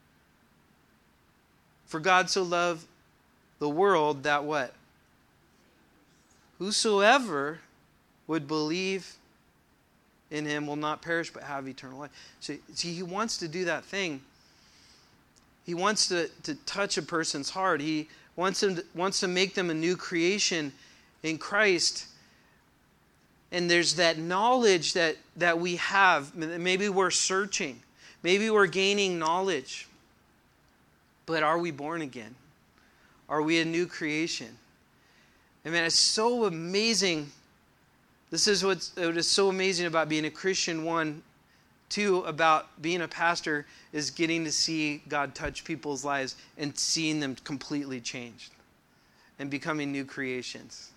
For God so loved the world that what? Whosoever would believe in him will not perish but have eternal life. So see, he wants to do that thing. He wants to, to touch a person's heart. He wants them to, wants to make them a new creation in Christ. And there's that knowledge that, that we have. Maybe we're searching. Maybe we're gaining knowledge, but are we born again? Are we a new creation? I mean, it's so amazing. This is what's, what is so amazing about being a Christian. One, two, about being a pastor is getting to see God touch people's lives and seeing them completely changed and becoming new creations.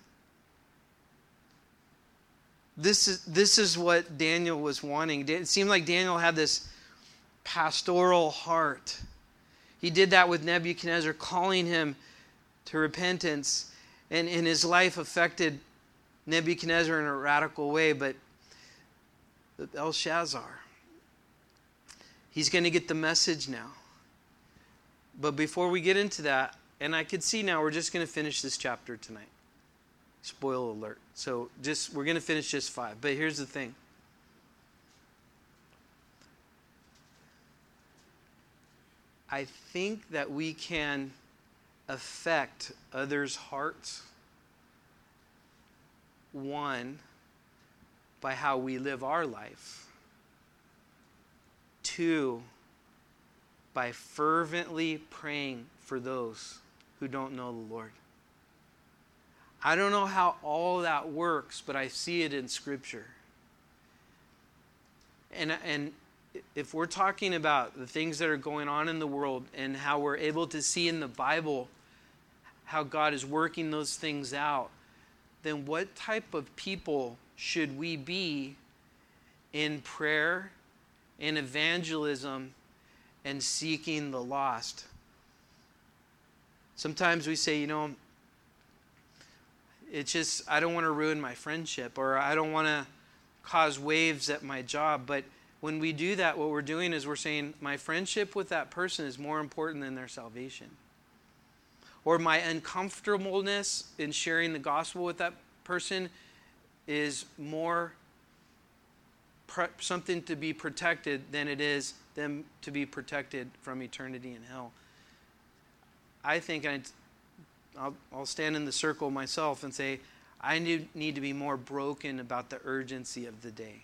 This is, this is what Daniel was wanting. It seemed like Daniel had this pastoral heart. He did that with Nebuchadnezzar, calling him to repentance. And, and his life affected Nebuchadnezzar in a radical way. But Belshazzar, he's going to get the message now. But before we get into that, and I could see now we're just going to finish this chapter tonight. Spoiler alert. So just we're going to finish just five. But here's the thing. I think that we can affect others' hearts, one, by how we live our life, Two, by fervently praying for those who don't know the Lord. I don't know how all that works, but I see it in Scripture. And, and if we're talking about the things that are going on in the world and how we're able to see in the Bible how God is working those things out, then what type of people should we be in prayer, in evangelism, and seeking the lost? Sometimes we say, you know, it's just, I don't want to ruin my friendship, or I don't want to cause waves at my job. But when we do that, what we're doing is we're saying, my friendship with that person is more important than their salvation. Or my uncomfortableness in sharing the gospel with that person is more pre- something to be protected than it is them to be protected from eternity in hell. I think I'd, I'll, I'll stand in the circle myself and say, I need, need to be more broken about the urgency of the day.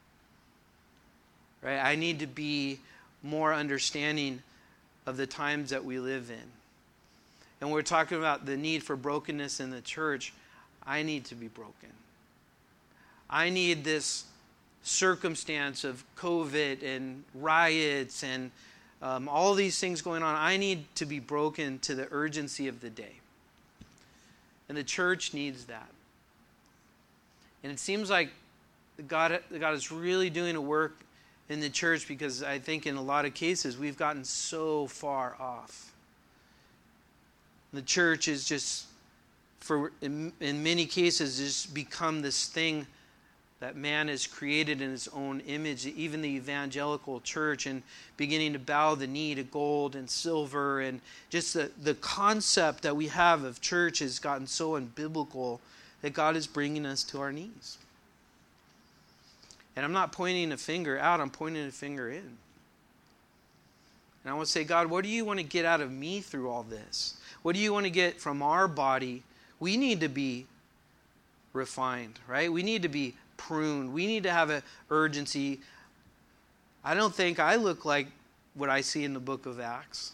Right? I need to be more understanding of the times that we live in. And we're talking about the need for brokenness in the church. I need to be broken. I need this circumstance of COVID and riots and um, all these things going on. I need to be broken to the urgency of the day. And the church needs that. And it seems like God, God is really doing a work in the church, because I think in a lot of cases we've gotten so far off. The church is just, for in, in many cases, just become this thing that man has created in his own image. Even the evangelical church, and beginning to bow the knee to gold and silver, and just the, the concept that we have of church has gotten so unbiblical that God is bringing us to our knees. And I'm not pointing a finger out, I'm pointing a finger in. And I want to say, God, what do you want to get out of me through all this? What do you want to get from our body? We need to be refined, right? We need to be pruned. We need to have an urgency. I don't think I look like what I see in the book of Acts.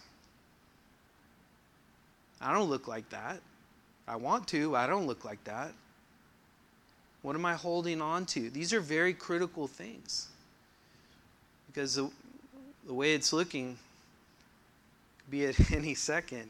I don't look like that. I want to, but I don't look like that. What am I holding on to? These are very critical things. Because the, the way it's looking could be at any second.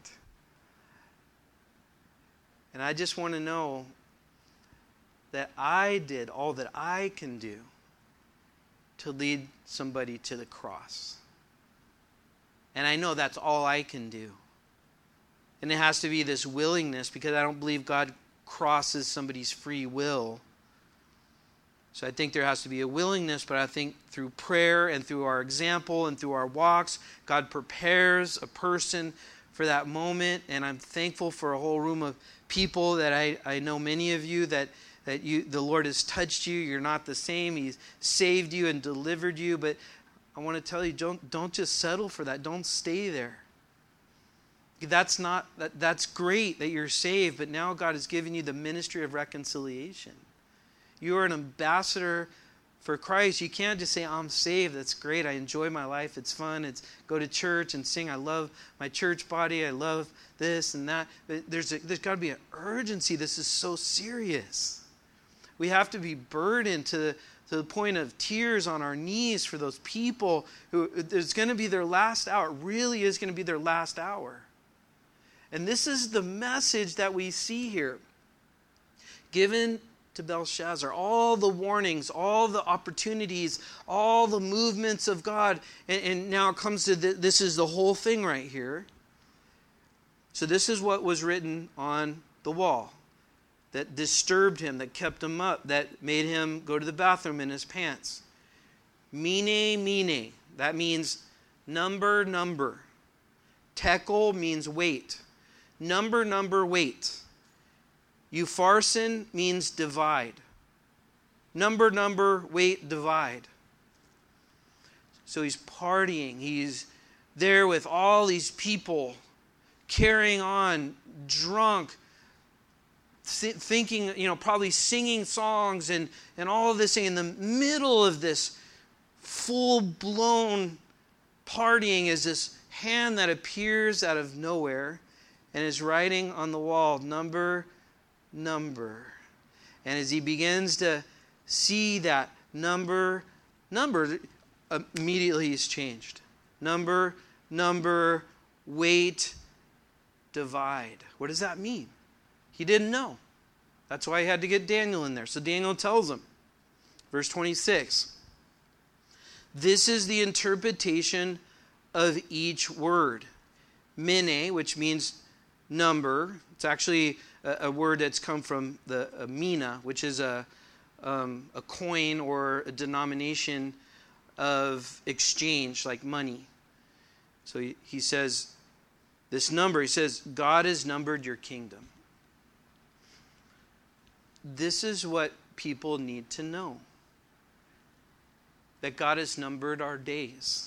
And I just want to know that I did all that I can do to lead somebody to the cross. And I know that's all I can do. And it has to be this willingness, because I don't believe God crosses somebody's free will. So I think there has to be a willingness, but I think through prayer and through our example and through our walks, God prepares a person for that moment. And I'm thankful for a whole room of people that I, I know many of you that, that you the Lord has touched you. You're not the same. He's saved you and delivered you. But I want to tell you, don't, don't just settle for that. Don't stay there. That's not that, that's great that you're saved, but now God has given you the ministry of reconciliation. You are an ambassador for Christ. You can't just say, I'm saved. That's great. I enjoy my life. It's fun. It's go to church and sing. I love my church body. I love this and that. But there's, a, there's got to be an urgency. This is so serious. We have to be burdened to the, to the point of tears on our knees for those people who it's going to be their last hour. It really is going to be their last hour. And this is the message that we see here. Given to Belshazzar, all the warnings, all the opportunities, all the movements of God. And, and now it comes to the, this is the whole thing right here. So this is what was written on the wall that disturbed him, that kept him up, that made him go to the bathroom in his pants. Mene, mene. That means number, number. Tekel means weight. Number, number, weight. Upharsin means divide. Number, number, weight, divide. So he's partying. He's there with all these people, carrying on, drunk, th- thinking, you know, probably singing songs and, and all of this thing in the middle of this full-blown partying is this hand that appears out of nowhere and is writing on the wall, number, number. And as he begins to see that number, number, immediately he's changed. Number, number, weight, divide. What does that mean? He didn't know. That's why he had to get Daniel in there. So Daniel tells him, verse twenty-six, this is the interpretation of each word. Mene, which means number. It's actually a, a word that's come from the uh, mina, which is a, um, a coin or a denomination of exchange, like money. So he, he says, this number, he says, God has numbered your kingdom. This is what people need to know. That God has numbered our days.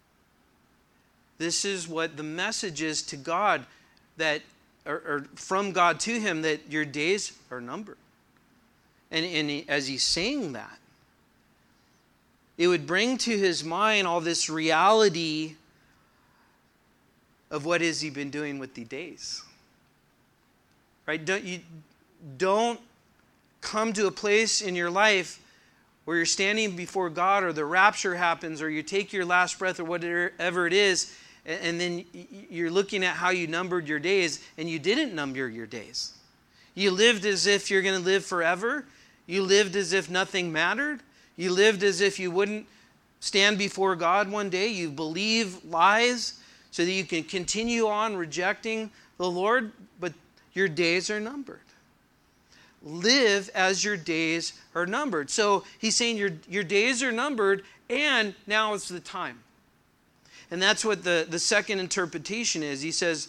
This is what the message is to God, that or, or from God to him, that your days are numbered. And, and he, as he's saying that, it would bring to his mind all this reality of what has he been doing with the days. Right? Don't you don't come to a place in your life where you're standing before God, or the rapture happens, or you take your last breath, or whatever it is, and then you're looking at how you numbered your days, and you didn't number your days. You lived as if you're going to live forever. You lived as if nothing mattered. You lived as if you wouldn't stand before God one day. You believe lies so that you can continue on rejecting the Lord, but your days are numbered. Live as your days are numbered. So he's saying your, your days are numbered, and now is the time. And that's what the, the second interpretation is. He says,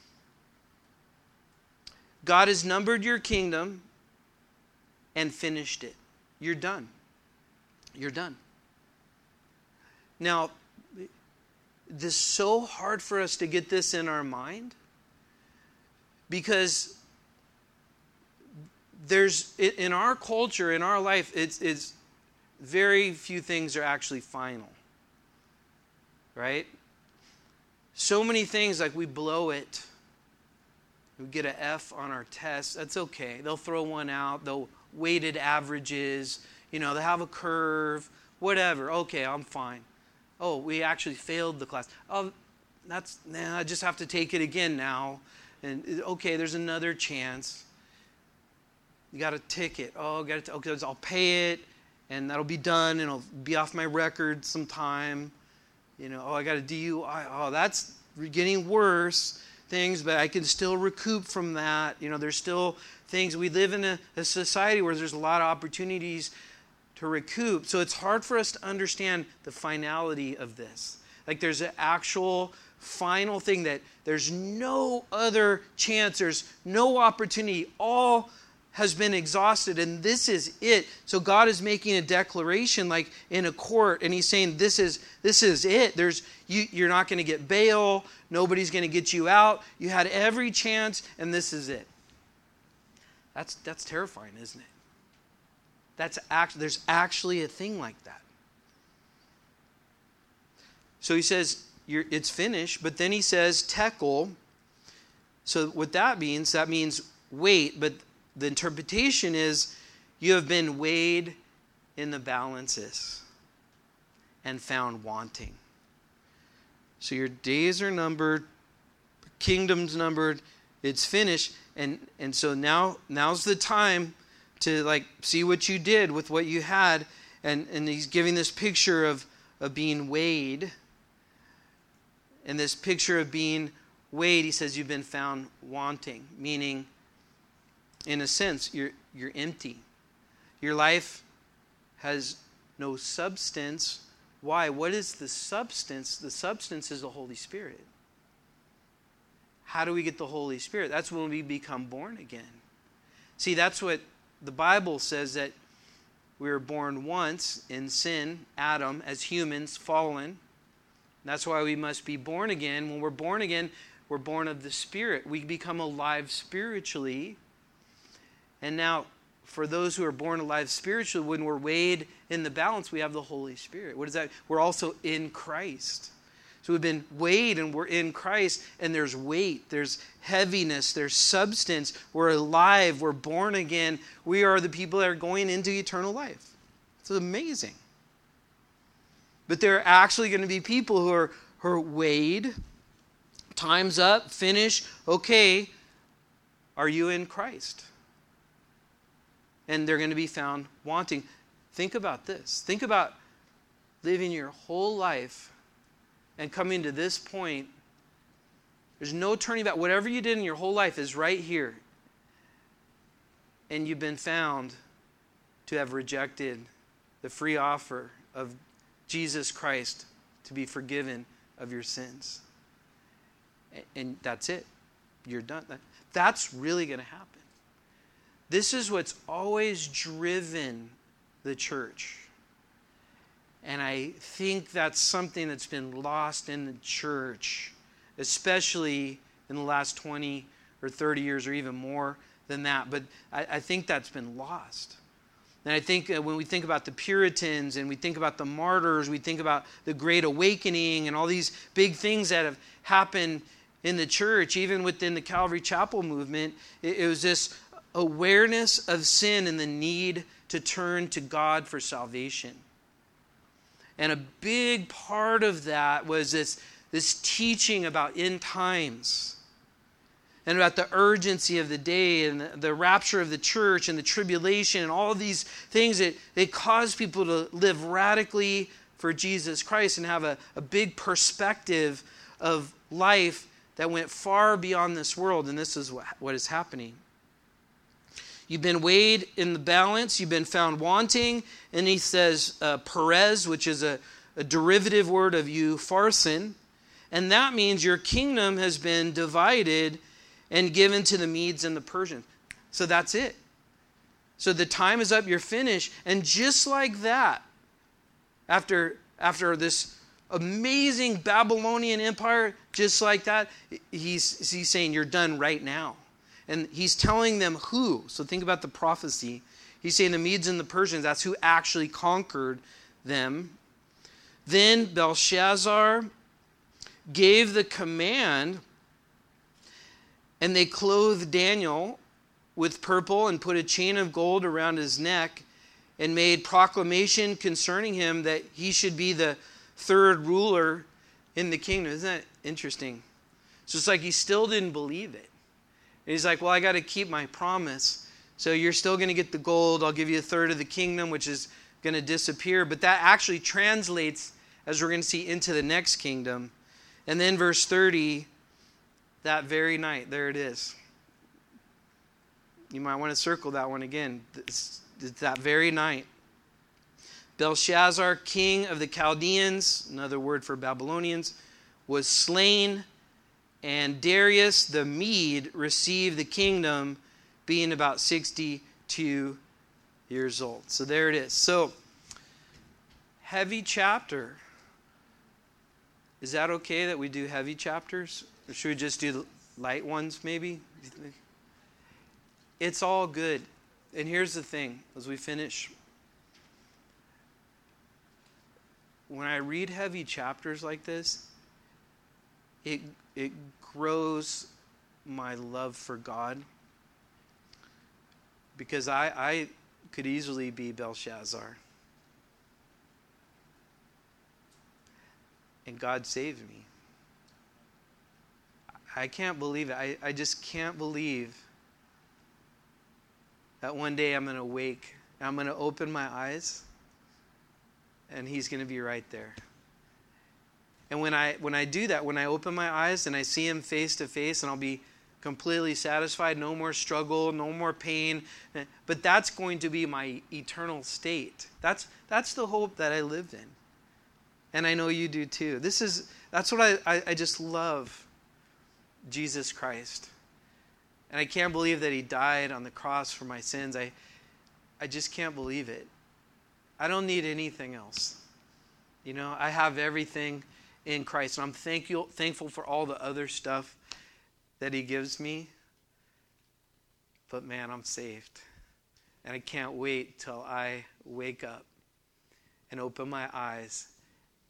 God has numbered your kingdom and finished it. You're done. You're done. Now, this is so hard for us to get this in our mind, because there's, in our culture, in our life, it's, it's very few things are actually final. Right? So many things, like we blow it. We get an F on our test. That's okay. They'll throw one out. They'll weighted averages. You know, they have a curve. Whatever. Okay, I'm fine. Oh, we actually failed the class. Oh, that's, nah, I just have to take it again now. And okay, there's another chance. You got a ticket. Oh, got it. Okay, I'll pay it, and that'll be done, and it'll be off my record sometime. You know, oh, I got a D U I. Oh, that's getting worse things, but I can still recoup from that. You know, there's still things. We live in a, a society where there's a lot of opportunities to recoup. So it's hard for us to understand the finality of this. Like there's an actual final thing that there's no other chance. There's no opportunity. All has been exhausted, and this is it. So God is making a declaration, like in a court, and he's saying, this is this is it. There's you, you're not going to get bail. Nobody's going to get you out. You had every chance, and this is it. That's that's terrifying, isn't it? That's act, there's actually a thing like that. So he says, you're, it's finished, but then he says, tekel. So what that means, that means wait, but the interpretation is you have been weighed in the balances and found wanting. So your days are numbered, kingdom's numbered, it's finished, and and so now now's the time to like see what you did with what you had, and and he's giving this picture of of being weighed, and this picture of being weighed, he says you've been found wanting, meaning, in a sense, you're you're empty. Your life has no substance. Why? What is the substance? The substance is the Holy Spirit. How do we get the Holy Spirit? That's when we become born again. See, that's what the Bible says, that we were born once in sin, Adam, as humans, fallen. That's why we must be born again. When we're born again, we're born of the Spirit. We become alive spiritually. And now, for those who are born alive spiritually, when we're weighed in the balance, we have the Holy Spirit. What is that? We're also in Christ. So we've been weighed and we're in Christ, and there's weight, there's heaviness, there's substance. We're alive, we're born again. We are the people that are going into eternal life. It's amazing. But there are actually going to be people who are, who are weighed. Time's up, finish, okay. Are you in Christ? And they're going to be found wanting. Think about this. Think about living your whole life and coming to this point. There's no turning back. Whatever you did in your whole life is right here. And you've been found to have rejected the free offer of Jesus Christ to be forgiven of your sins. And that's it. You're done. That's really going to happen. This is what's always driven the church. And I think that's something that's been lost in the church, especially in the last twenty or thirty years or even more than that. But I, I think that's been lost. And I think when we think about the Puritans and we think about the martyrs, we think about the Great Awakening and all these big things that have happened in the church, even within the Calvary Chapel movement, it, it was this awareness of sin and the need to turn to God for salvation. And a big part of that was this, this teaching about end times and about the urgency of the day and the, the rapture of the church and the tribulation and all of these things that they cause people to live radically for Jesus Christ and have a, a big perspective of life that went far beyond this world. And this is what, what is happening. You've been weighed in the balance. You've been found wanting. And he says uh, Perez, which is a, a derivative word of Upharsin. And that means your kingdom has been divided and given to the Medes and the Persians. So that's it. So the time is up. You're finished. And just like that, after, after this amazing Babylonian empire, just like that, he's, he's saying you're done right now. And he's telling them who. So think about the prophecy. He's saying the Medes and the Persians, that's who actually conquered them. Then Belshazzar gave the command, and they clothed Daniel with purple and put a chain of gold around his neck and made proclamation concerning him that he should be the third ruler in the kingdom. Isn't that interesting? So it's like he still didn't believe it. And he's like, well, I got to keep my promise. So you're still going to get the gold. I'll give you a third of the kingdom, which is going to disappear. But that actually translates, as we're going to see, into the next kingdom. And then verse thirty, that very night, there it is. You might want to circle that one again. It's, it's that very night. Belshazzar, king of the Chaldeans, another word for Babylonians, was slain. And Darius the Mede received the kingdom, being about sixty-two years old. So there it is. So, heavy chapter. Is that okay that we do heavy chapters? Or should we just do light ones maybe? It's all good. And here's the thing, as we finish. When I read heavy chapters like this, it it grows my love for God. Because I, I could easily be Belshazzar. And God saved me. I can't believe it. I, I just can't believe that one day I'm going to wake, and I'm going to open my eyes, and he's going to be right there. And when I when I do that, when I open my eyes and I see him face to face, and I'll be completely satisfied, no more struggle, no more pain. But that's going to be my eternal state. That's that's the hope that I live in. And I know you do too. This is that's what I, I, I just love Jesus Christ. And I can't believe that he died on the cross for my sins. I I just can't believe it. I don't need anything else. You know, I have everything in Christ. And I'm thankful, thankful for all the other stuff that he gives me. But man, I'm saved. And I can't wait till I wake up and open my eyes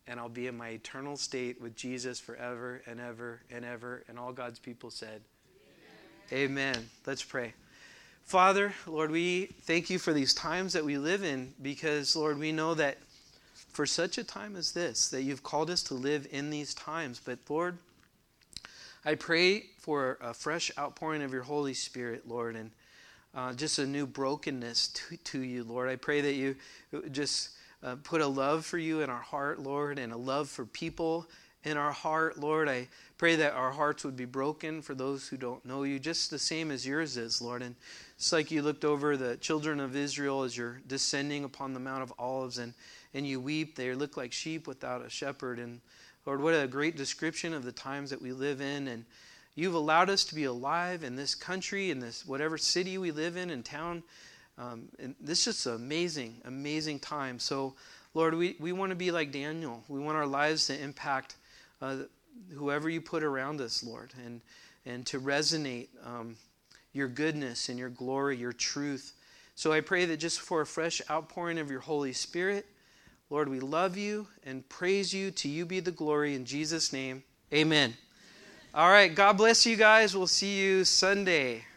and I'll be in my eternal state with Jesus forever and ever and ever. And all God's people said, Amen. Amen. Let's pray. Father, Lord, we thank you for these times that we live in, because, Lord, we know that for such a time as this, that you've called us to live in these times. But, Lord, I pray for a fresh outpouring of your Holy Spirit, Lord, and uh, just a new brokenness to, to you, Lord. I pray that you just uh, put a love for you in our heart, Lord, and a love for people in our heart, Lord. I pray that our hearts would be broken for those who don't know you, just the same as yours is, Lord. And it's like you looked over the children of Israel as you're descending upon the Mount of Olives, and, and you weep. They look like sheep without a shepherd. And Lord, what a great description of the times that we live in. And you've allowed us to be alive in this country, in this whatever city we live in and town. Um, and this is just an amazing, amazing time. So, Lord, we, we want to be like Daniel. We want our lives to impact uh, whoever you put around us, Lord, and, and to resonate um, your goodness and your glory, your truth. So I pray that just for a fresh outpouring of your Holy Spirit, Lord, we love you and praise you. To you be the glory. In Jesus' name, amen. All right, God bless you guys. We'll see you Sunday.